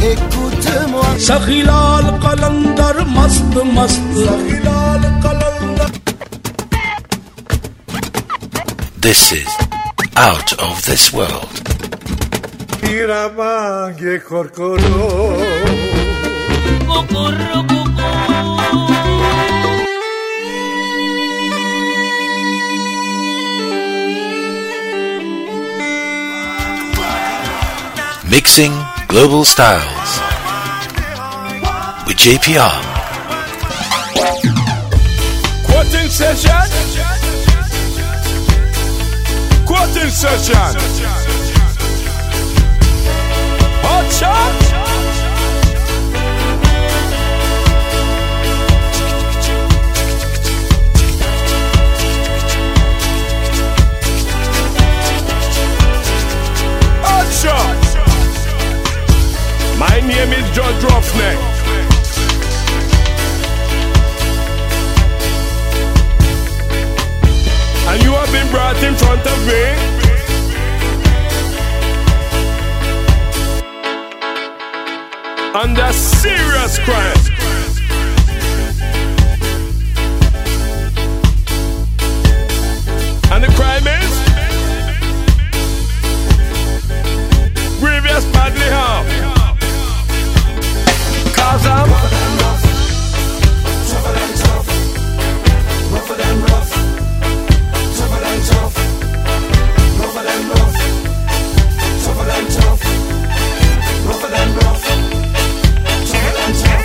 écoute-moi. Sakhilal Qalandar mast mast. Sakhilal Qalandar. This is Out of This World. Iramange korkoro. Kokoro koko. Mixing Global Styles with JPR. Quoting session. Quoting session. Hot shot. Hot shot. My name is Judge Roughneck. And you have been brought in front of me under serious crime. And the crime is grievous badly harm. Cause I'm Tougher than tough, rougher than rough, tougher than tough, rougher than rough, tougher than tough, rougher than rough, tougher than tough.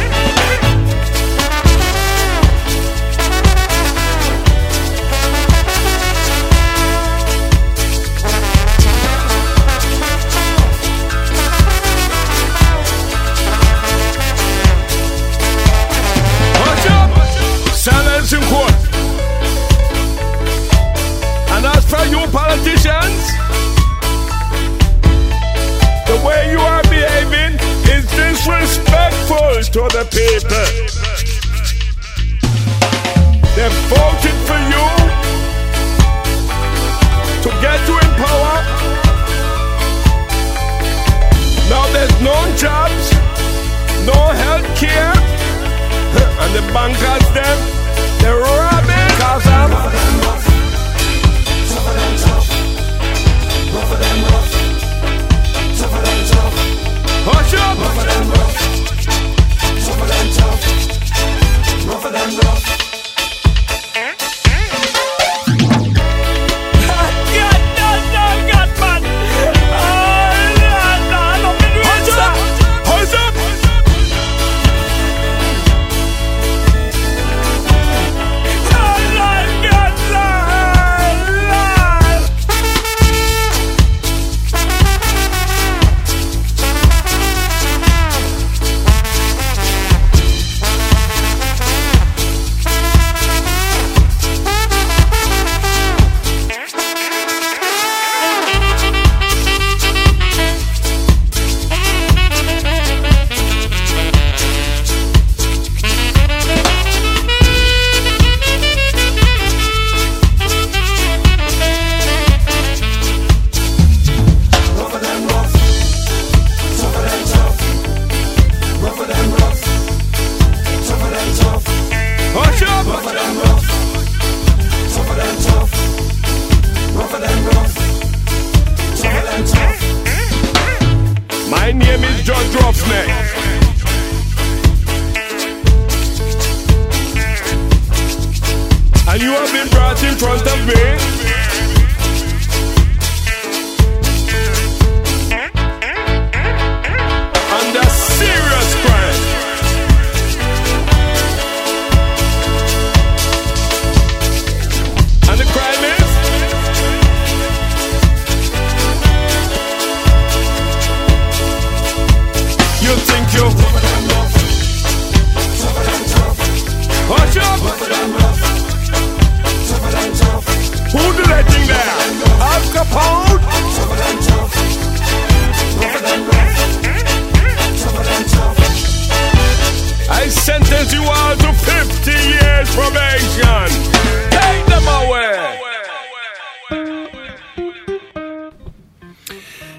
silence in court. And as for you politicians, the way you are behaving is disrespectful to the people. They voted for you to get you in power. Now there's no jobs, no health care, and the bankers them, they're robbing. Cause I'm Rougher than rough, tougher than tough, rougher than rough, tougher than tough, hush up. rougher than rough, tougher than tough, rougher than rough. My name is Judge Roughneck. And you have been brought in front of me under serious crime. And the crime is you think you Tougher than rough, tougher than tough, hush up. rougher than rough, tougher than tough. Who do they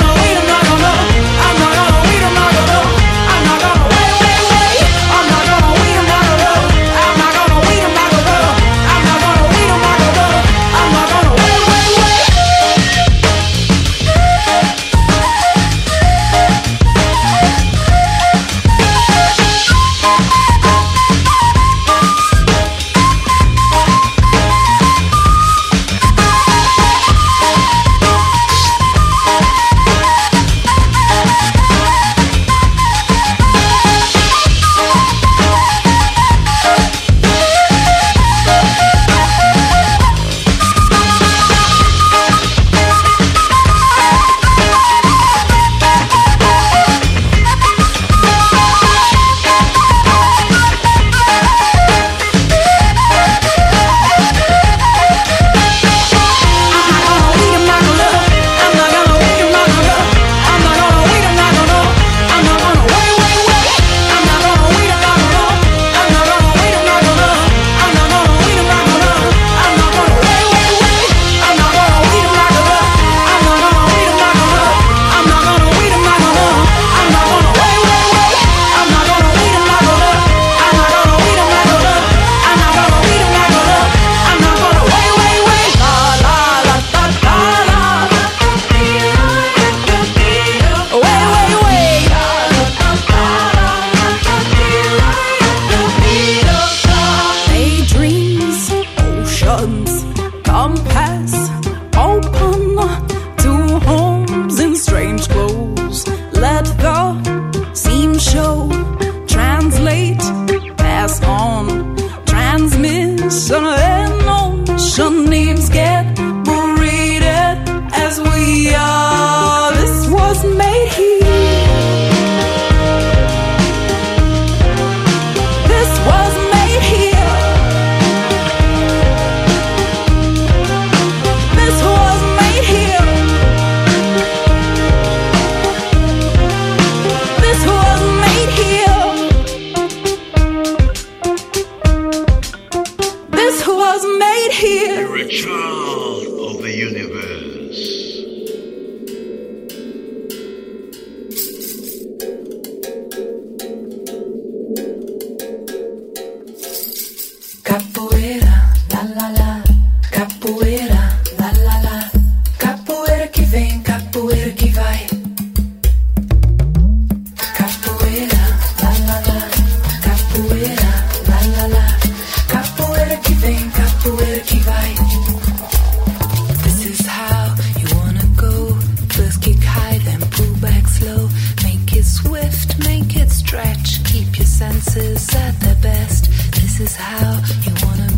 gonna wait, I'm not gonna, I'm not gonna wait, I'm not gonna, I'm not gonna wait, wait, wait. I'm not gonna wait, I'm not gonna, I'm not gonna wait, I'm not gonna, I'm not gonna wait, I'm not gonna, I'm not gonna wait, wait, wait. Transmission and ocean names get buried. Capoeira, la la la. Capoeira, la la la. Capoeira que vem, capoeira que vai. Capoeira, la la la. Capoeira, la la la. Capoeira que vem, capoeira que vai. This is how you wanna go. First kick high, then pull back slow. Make it swift, make it stretch. Keep your senses at their best. This is how you wanna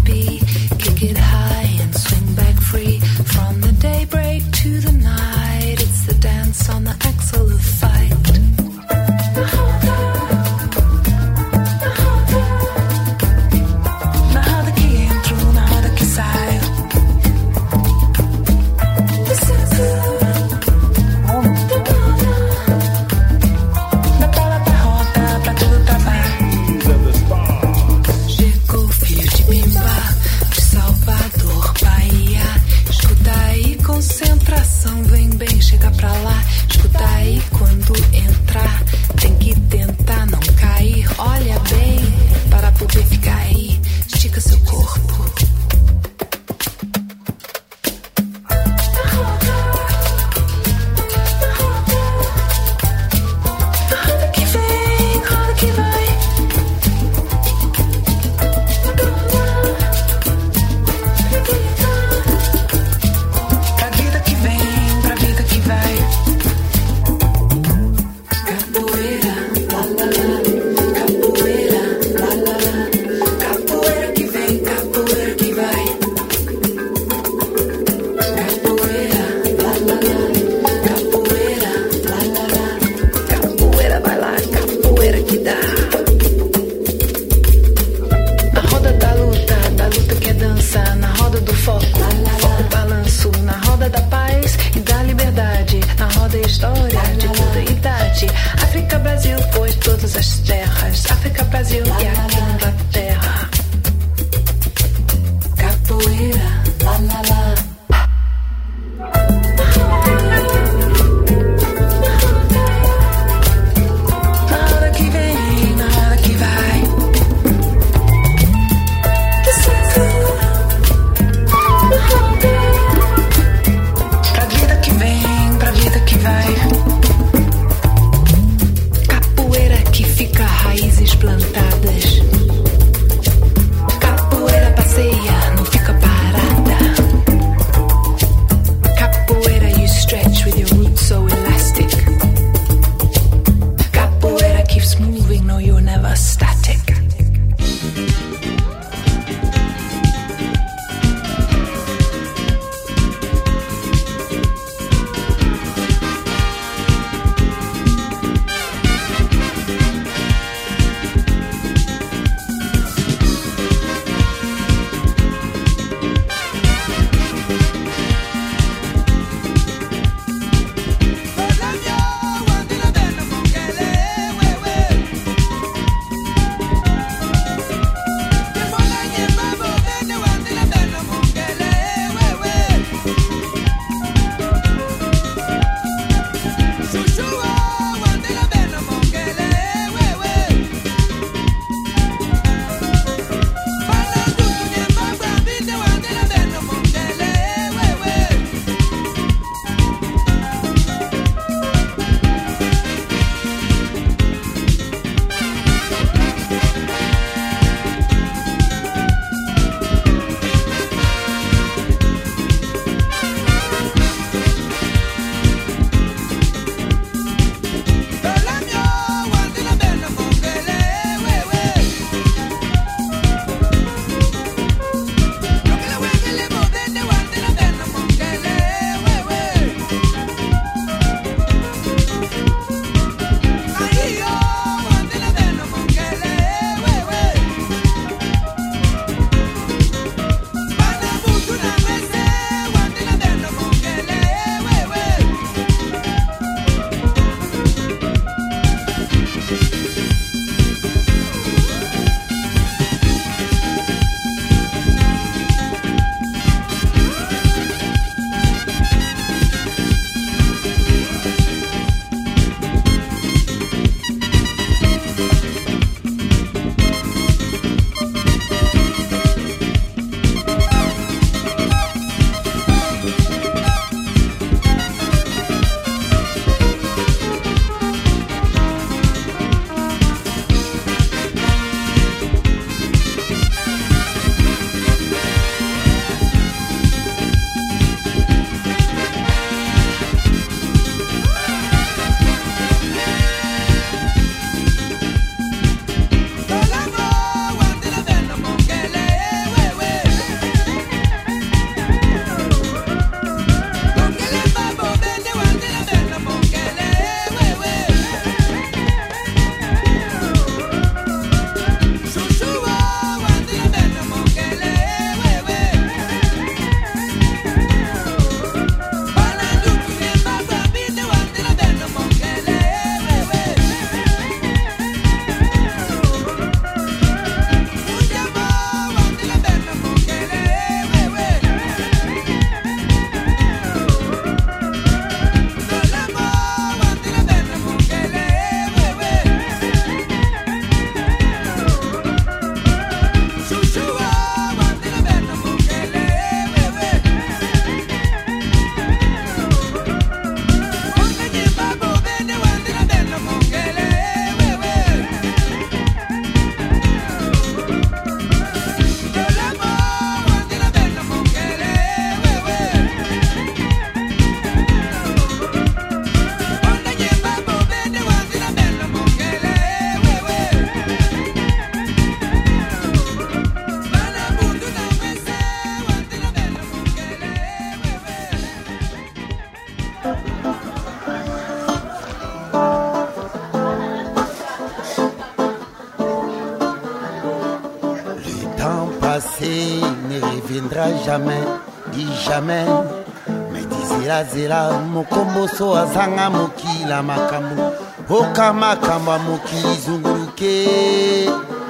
temps passé ne reviendra jamais, dis jamais. Mais dis zela mokomboso azanga mokila makambo, oka makambo mokili zunguluke.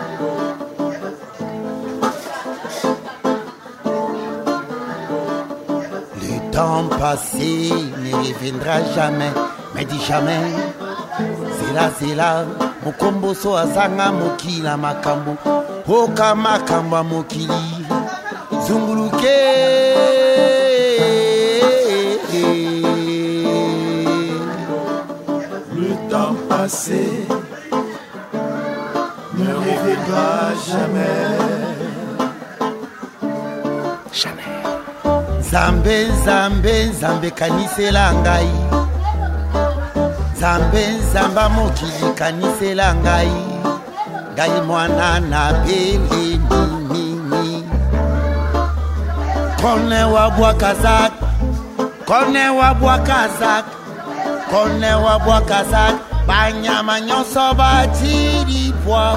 Le temps passé ne reviendra jamais, mais dis jamais. Zela mokomboso azanga mokila makambo, oka makambo mokili zunguluke. Le temps passé ne reviendra jamais. Zambe, Zambe, Zambe kanisela ngai. Zambe, Zamba mokili kanisela ngai. Ngai mwana na bele nini. Kone wa Bwakazak, kone wa Bwakazak, kone wa Bwakazak. Banyama nyonso batiri bwa.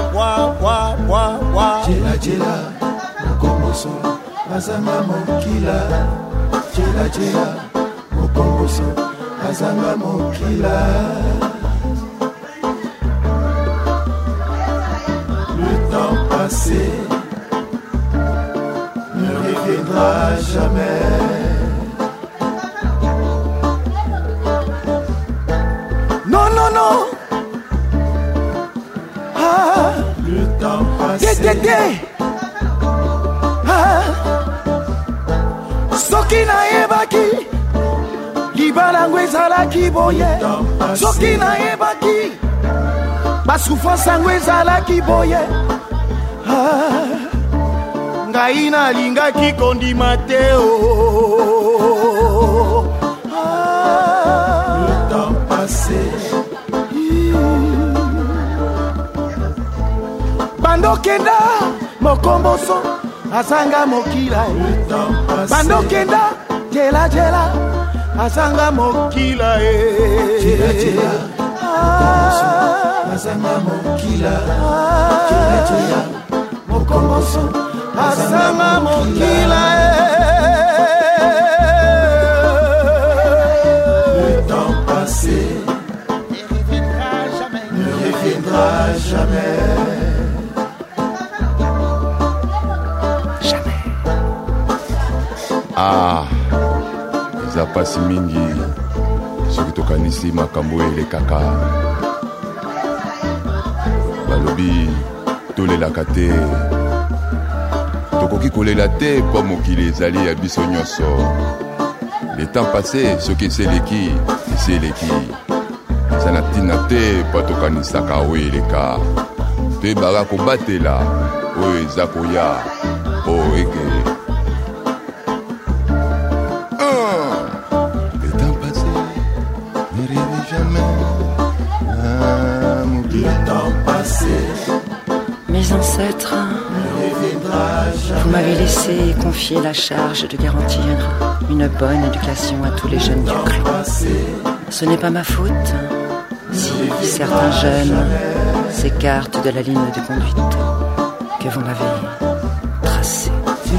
Jela, mokomboso, azanga mokila. Jela, mokomboso, azanga mokila. Le temps passé ne reviendra jamais. Non. Ah, le temps passé. Ah, soki nayebaki libala ngo ezalaki boye, soki nayebaki basouffrance yango ezalaki boye. Ah, ngai nalingaki kondima te o. Le temps passé. Bandokenda mokomboso azanga mokila. Bandokenda jela azanga mokila. Jela, mokomboso, azanga mokila. Jela, mokomboso, azanga mokila. Le temps passé ne reviendra jamais. Ah, eza pasi mingi soki tokanisi makambo elekaka. Balobi tolelaka te, tokoki kolela te mpo mokili ezali ya biso nyonso. Le temps passé soki eseleki eza na ntina te mpo tokanisaka oyo eleka. Toyebaka kobatela oyo eza koya po eke. Mes ancêtres, vous m'avez laissé confier la charge de garantir une bonne éducation à tous les jeunes du clan. Ce n'est pas ma faute si certains jeunes s'écartent de la ligne de conduite que vous m'avez tracée.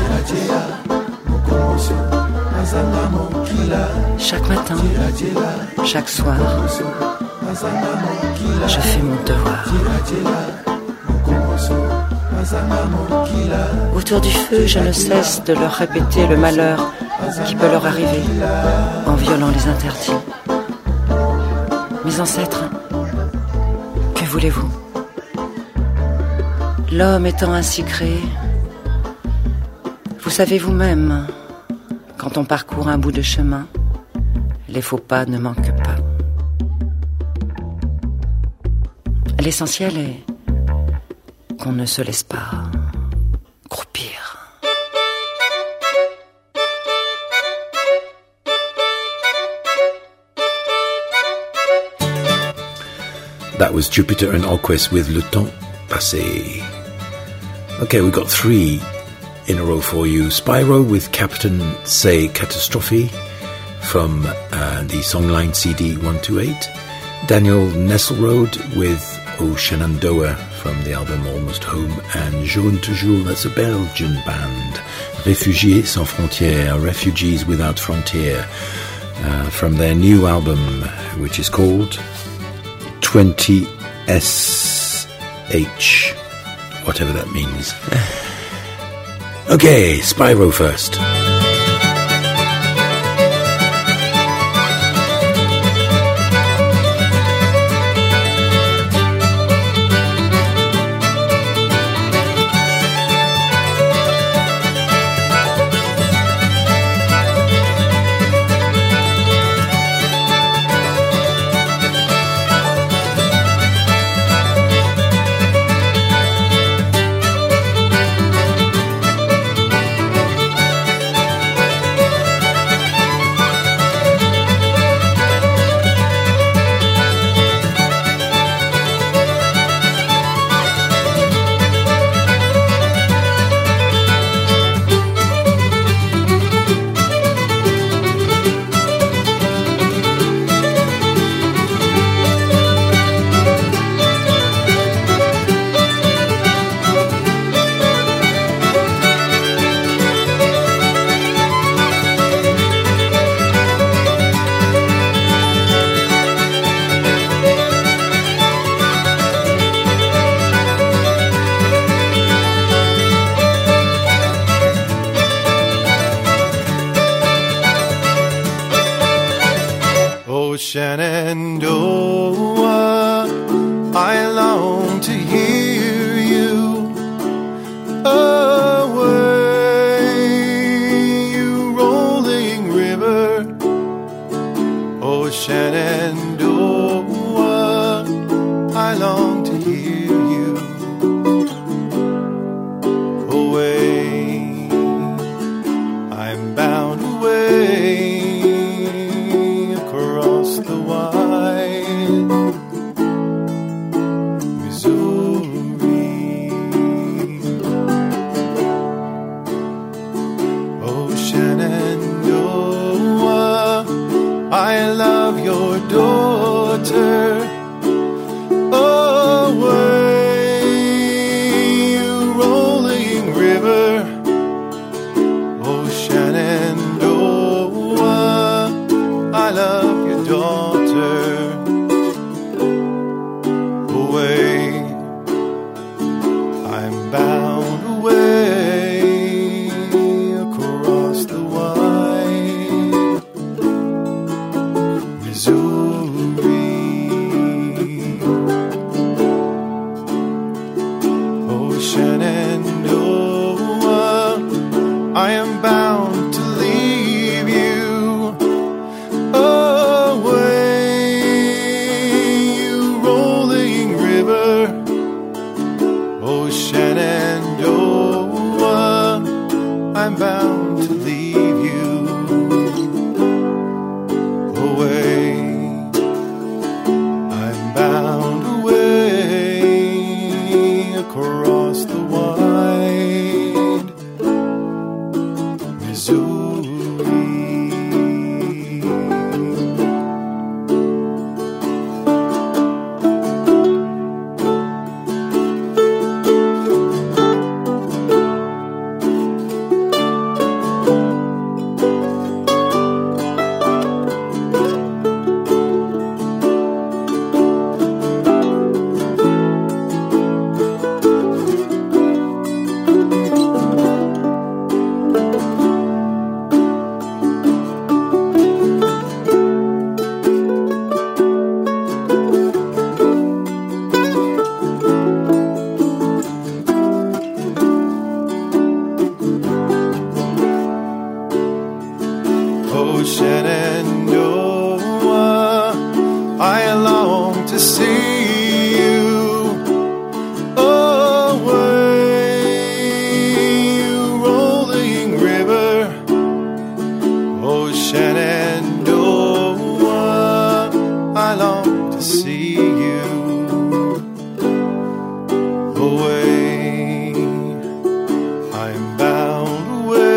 Chaque matin, chaque soir, je fais mon devoir. Autour du feu, je ne cesse de leur répéter le malheur qui peut leur arriver en violant les interdits. Mes ancêtres, que voulez-vous? L'homme étant ainsi créé, vous savez vous-même, quand on parcourt un bout de chemin, les faux pas ne manquent pas. L'essentiel est qu'on ne se laisse pas croupir. That was Jupiter and Alquist with Le Temps Passé. Okay, we got 3 in a row for you. Spyro with Captain Say Catastrophe from the Songline CD 128. Daniel Nesselrode with Au Shenandoah from the album Almost Home, and Jaune Toujours, that's a Belgian band. Réfugiés sans frontières, Refugees Without Frontier, from their new album, which is called 20SH, whatever that means. Okay, Spyro first. Shenandoah, I long to hear you away, you rolling river. Oh, Shenandoah, I long to hear you away. I'm bound away across the wide Missouri. Oh, Shenandoah, I love your daughter. Away, you rolling river. Oh, Shenandoah, I love your daughter. Away, I'm bound away across the wide Missouri. Oh, Shenandoah, I am bound to leave you away, you rolling river. Oh, Shenandoah, I'm bound to leave you away. I'm bound away across the wide Missouri. Oh, Shenandoah, I long to see you away, you rolling river. Oh, Shenandoah, I long to see you away. I'm bound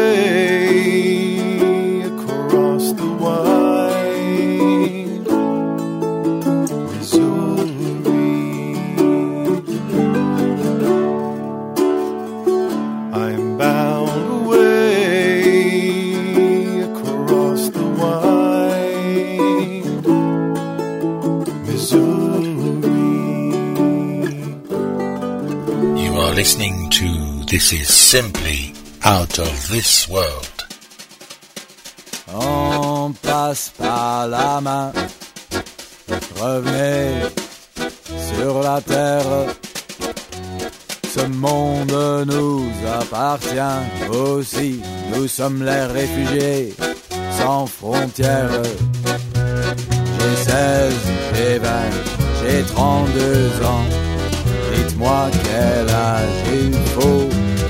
away across the wide Missouri. This is simply out of this world. On passe par la main, revenez sur la terre. Ce monde nous appartient aussi, nous sommes les réfugiés sans frontières. J'ai 16, j'ai 20, j'ai 32 ans, dites-moi quel âge il faut.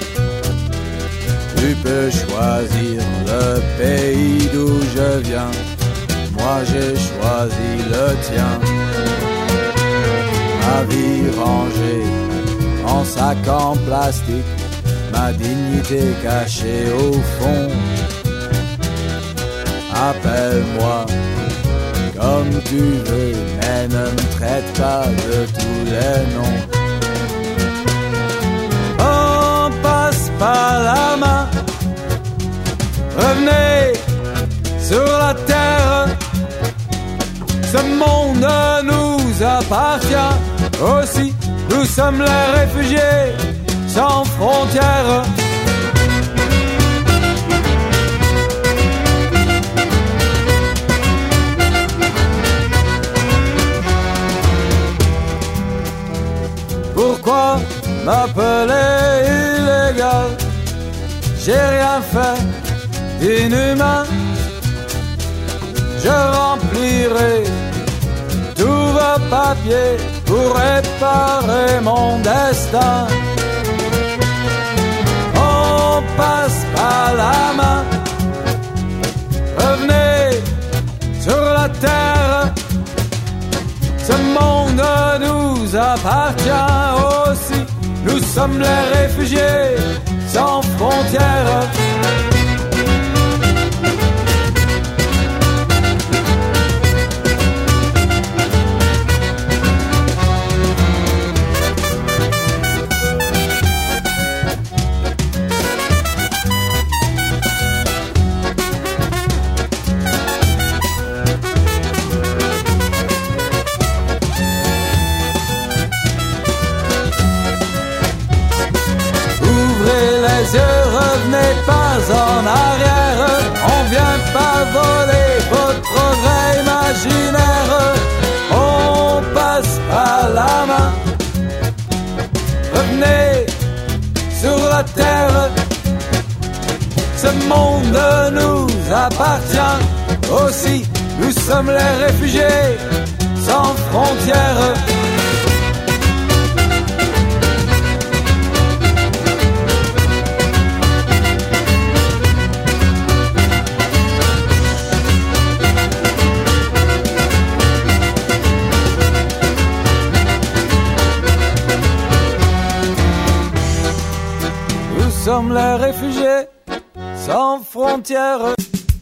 Tu peux choisir le pays d'où je viens, moi j'ai choisi le tien. Ma vie rangée en sac en plastique, ma dignité cachée au fond. Appelle-moi comme tu veux, mais ne me traite pas de tous les noms. On passe par la main, revenez sur la terre. Ce monde nous appartient aussi, nous sommes les réfugiés sans frontières. Pourquoi m'appeler illégal? J'ai rien fait d'inhumain. Je remplirai tous vos papiers pour réparer mon destin. On passe par la main, revenez sur la terre. Ce monde nous appartient aussi, nous sommes les réfugiés sans frontières. Revenez pas en arrière, on vient pas voler votre progrès imaginaire. On passe par la main, revenez sur la terre. Ce monde nous appartient aussi, nous sommes les réfugiés sans frontières. Nous sommes les réfugiés sans frontières.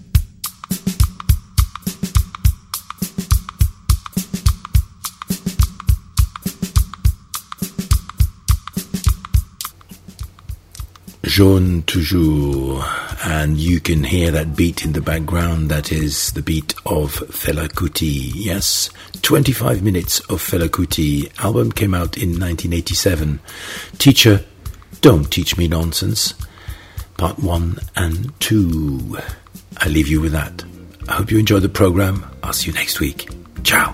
Jaune toujours, and you can hear that beat in the background. That is the beat of Fela Kuti. Yes, 25 minutes of Fela Kuti. Album came out in 1987. Teacher, Don't Teach Me Nonsense, Part 1 and 2. I leave you with that. I hope you enjoy the program. I'll see you next week. Ciao.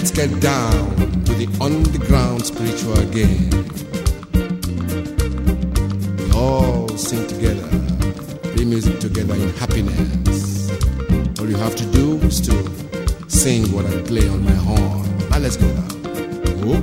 Let's get down to the underground spiritual game. We all sing together, play music together in happiness. All you have to do is to sing what I play on my horn. Now let's go down. Whoop.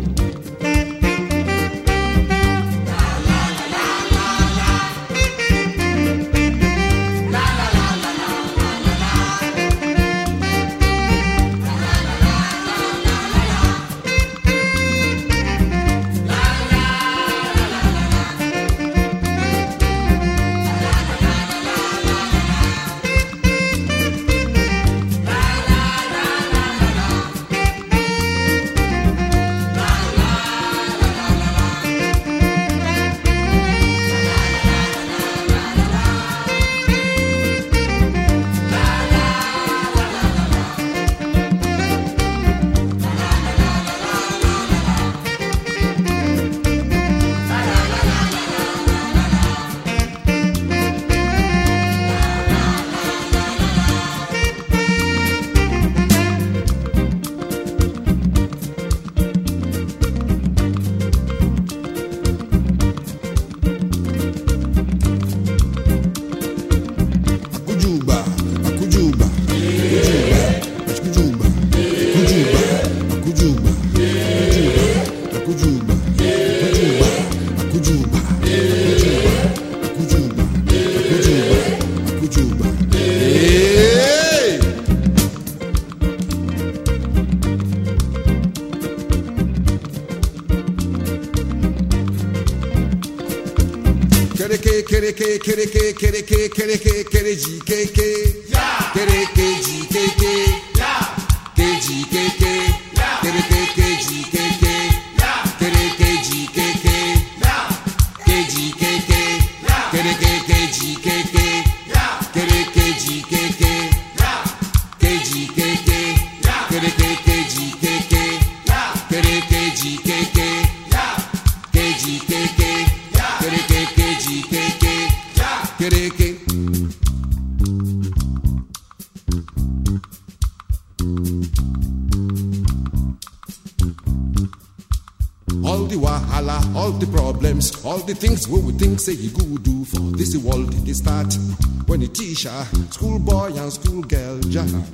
All the wahala, all the problems, all the things we would think say he go do for this world they start when the teacher, schoolboy and schoolgirl jam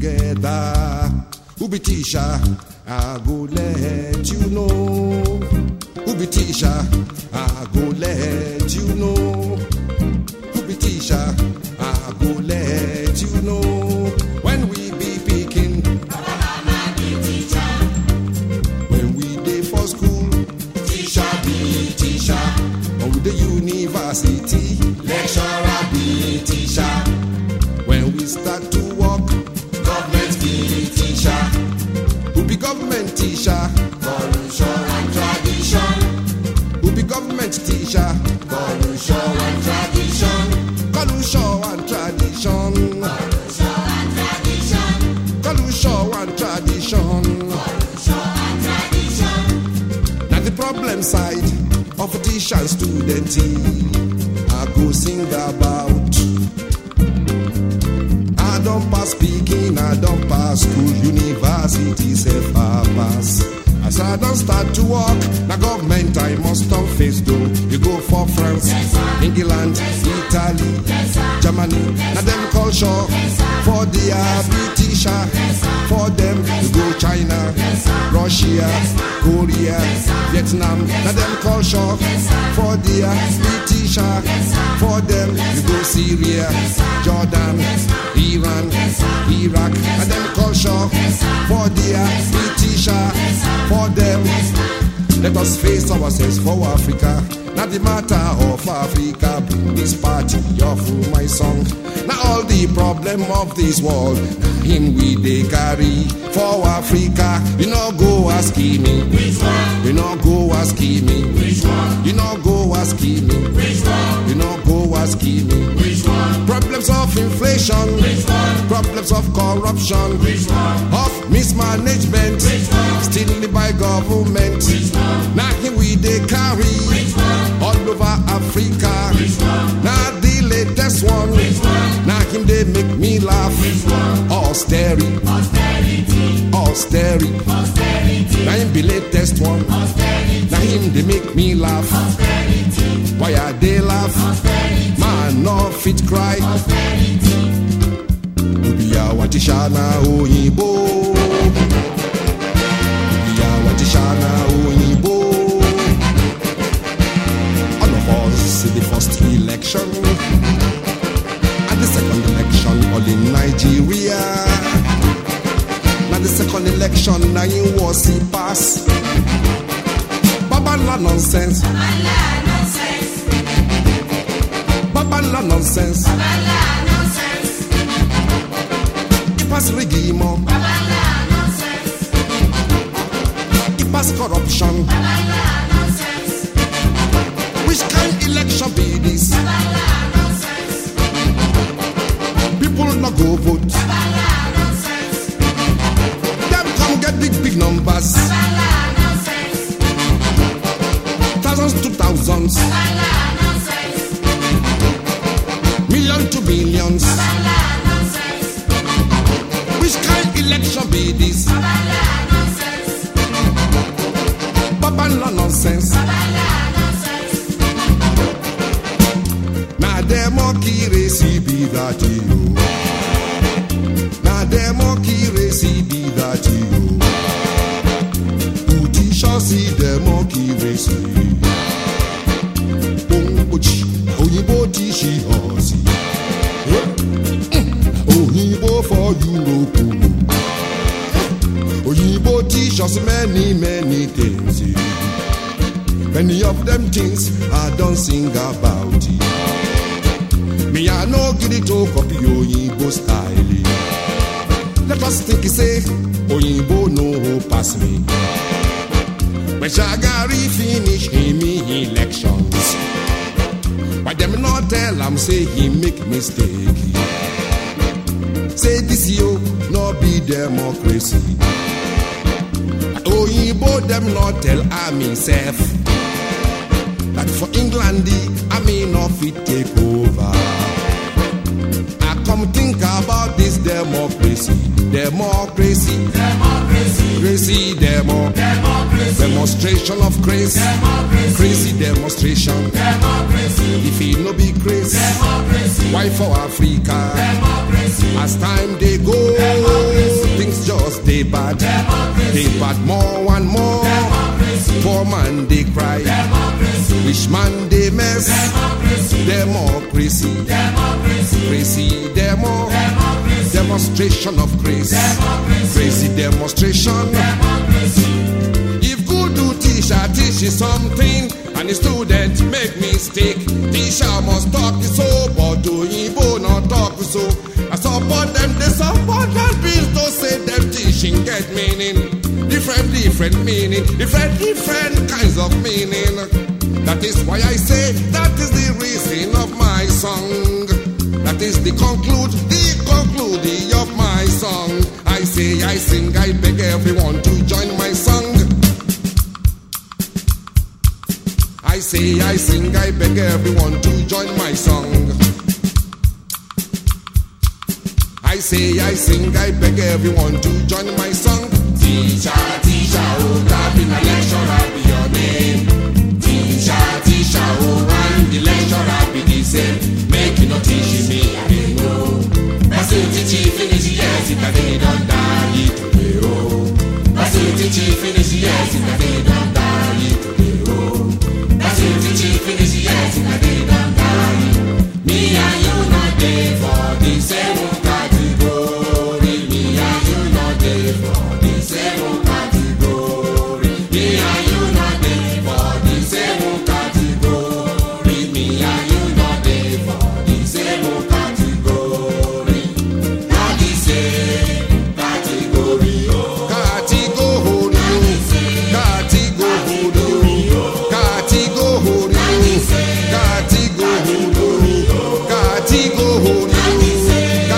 together. Who be teacher? I go let you know. Who be teacher? I go let you know. Who be teacher? I go let you know. When we be picking, when we day for school, teacher be teacher. When we the university, lecturer be teacher. When we start to work, government be teacher. Who be government teacher? Culture and tradition. Who be government teacher? Culture and tradition. Culture and tradition. Culture and tradition. Now the problem side of a teacher and student I go sing about. I don't pass speaking, I don't pass school, university, self I pass. As I don't start to work, the government I must turn face though. You go for France, England, Italy, Germany, now them culture for the teacher. For them, you go China, Russia, Korea, Vietnam, now them culture for the teacher. For them, you go Syria, Jordan, Iran, Iraq, and them culture for the teacher. For them, let us face ourselves for Africa. Not the matter of Africa, bring this party of my song. Now all the problem of this world, him we they carry for Africa. You know go ask me, which one? You know go ask me, which one? You know go ask me, which one? You know go ask me, which one? Problems of inflation, which one? Problems of corruption, which one? Of mismanagement, which one? Still by government, which one? Now here we they carry, which one? All over Africa, which one? Now the latest one, which one? Now him they make me laugh. Austerity. Now him be latest one. Now him they make me laugh. Why are they laugh? Man no fit cry. Ubiya watishana oyinbo. Ubiya watishana oyinbo. All of us in the first election and the second election all in Nigeria. Now the second election now you was he pass. Babala nonsense. Babala nonsense. He pass regime. He pass corruption. Which kind election be this? People not go vote. Them come get big numbers. Thousands to thousands. Millions to billions. Which kind election be this? Babala nonsense. Na democracy be that you. Na democracy be that you. Uti shall see democracy. Ongochi, Oyibo tishi hosi. Oyibo for Europe. Oyibo teach us many things. Many of them things I don't sing about it. Me I no get it to copy Oyibo style. Let us think say Oyibo no pass me. When Shagari finish him elections, why them not tell am say he make mistake? Say this yo no be democracy. Oyibo them not tell army self that for England the army no fit take over. I come think about this democracy. Demonstration of grace. Crazy demonstration. If it no be crazy, why for Africa? As time they go, things just they bad. They bad more and more. Poor man they cry. Rich man they mess. Democracy. Crazy demo. Demonstration of grace. Crazy demonstration. If good do teacher teach you something and the student make mistake, teacher must talk so, but Oyibo not talk so. I support them, they support that bills to say them teaching get meaning. Different meaning, different kinds of meaning. That is why I say that is the reason of my song. That is the conclude of my song. I say, I sing, I beg everyone to join my song. I say, I sing, I beg everyone to join my song. I say, I sing, I beg everyone to join my song. Teacher, oh, God, in a lecturer be your name. Teacher, oh, and the lecturer be the same. Make you not teach me, I don't know. That's it, teach finish, yes, if I they don't die today, oh. That's it, teach finish, yes, if I they don't die today, oh. That's it, teach finish, yes, if I they don't die. Me and you not there for the same category. Me and you not there for the same category. Me and you not there for the same category. Me and you not there for the same category. Not the same category. Category. Category. Category.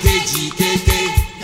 KGKK.